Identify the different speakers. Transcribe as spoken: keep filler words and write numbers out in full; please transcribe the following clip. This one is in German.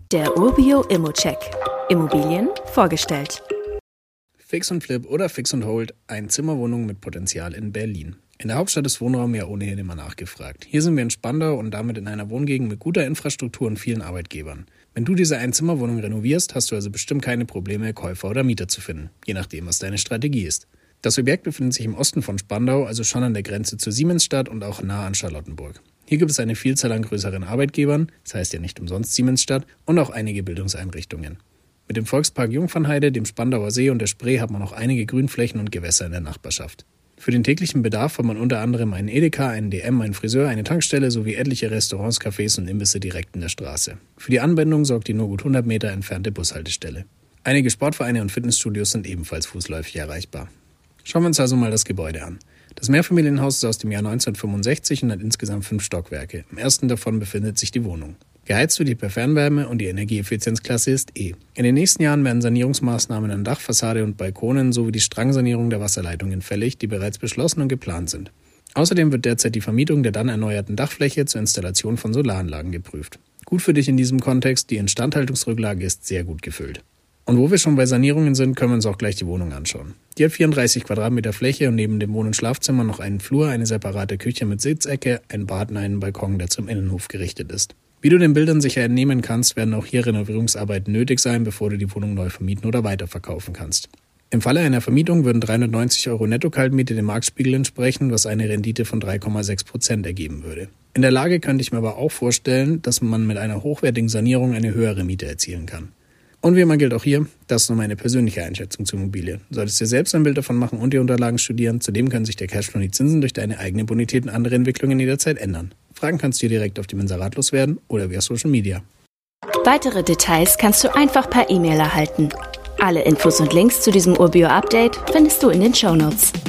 Speaker 1: Der Urbio Immocheck. Immobilien vorgestellt.
Speaker 2: Fix und Flip oder Fix und Hold, Einzimmerwohnung mit Potenzial in Berlin. In der Hauptstadt ist Wohnraum ja ohnehin immer nachgefragt. Hier sind wir in Spandau und damit in einer Wohngegend mit guter Infrastruktur und vielen Arbeitgebern. Wenn du diese Einzimmerwohnung renovierst, hast du also bestimmt keine Probleme, Käufer oder Mieter zu finden, je nachdem, was deine Strategie ist. Das Objekt befindet sich im Osten von Spandau, also schon an der Grenze zur Siemensstadt und auch nah an Charlottenburg. Hier gibt es eine Vielzahl an größeren Arbeitgebern, das heißt ja nicht umsonst Siemensstadt, und auch einige Bildungseinrichtungen. Mit dem Volkspark Jungfernheide, dem Spandauer See und der Spree hat man auch einige Grünflächen und Gewässer in der Nachbarschaft. Für den täglichen Bedarf hat man unter anderem einen Edeka, einen D M, einen Friseur, eine Tankstelle sowie etliche Restaurants, Cafés und Imbisse direkt in der Straße. Für die Anbindung sorgt die nur gut hundert Meter entfernte Bushaltestelle. Einige Sportvereine und Fitnessstudios sind ebenfalls fußläufig erreichbar. Schauen wir uns also mal das Gebäude an. Das Mehrfamilienhaus ist aus dem Jahr neunzehnhundertfünfundsechzig und hat insgesamt fünf Stockwerke. Im ersten davon befindet sich die Wohnung. Geheizt wird hier per Fernwärme und die Energieeffizienzklasse ist E. In den nächsten Jahren werden Sanierungsmaßnahmen an Dach, Fassade und Balkonen sowie die Strangsanierung der Wasserleitungen fällig, die bereits beschlossen und geplant sind. Außerdem wird derzeit die Vermietung der dann erneuerten Dachfläche zur Installation von Solaranlagen geprüft. Gut für dich in diesem Kontext, die Instandhaltungsrücklage ist sehr gut gefüllt. Und wo wir schon bei Sanierungen sind, können wir uns auch gleich die Wohnung anschauen. Die hat vierunddreißig Quadratmeter Fläche und neben dem Wohn- und Schlafzimmer noch einen Flur, eine separate Küche mit Sitzecke, ein Bad und einen Balkon, der zum Innenhof gerichtet ist. Wie du den Bildern sicher entnehmen kannst, werden auch hier Renovierungsarbeiten nötig sein, bevor du die Wohnung neu vermieten oder weiterverkaufen kannst. Im Falle einer Vermietung würden dreihundertneunzig Euro Netto-Kaltmiete dem Marktspiegel entsprechen, was eine Rendite von drei Komma sechs Prozent ergeben würde. In der Lage könnte ich mir aber auch vorstellen, dass man mit einer hochwertigen Sanierung eine höhere Miete erzielen kann. Und wie immer gilt auch hier, das ist nur meine persönliche Einschätzung zur Immobilie. Du solltest dir selbst ein Bild davon machen und die Unterlagen studieren. Zudem können sich der Cashflow und die Zinsen durch deine eigene Bonität und andere Entwicklungen jederzeit ändern. Fragen kannst du dir direkt auf dem Inserat loswerden oder via Social Media.
Speaker 1: Weitere Details kannst du einfach per E-Mail erhalten. Alle Infos und Links zu diesem Urbio-Update findest du in den Shownotes.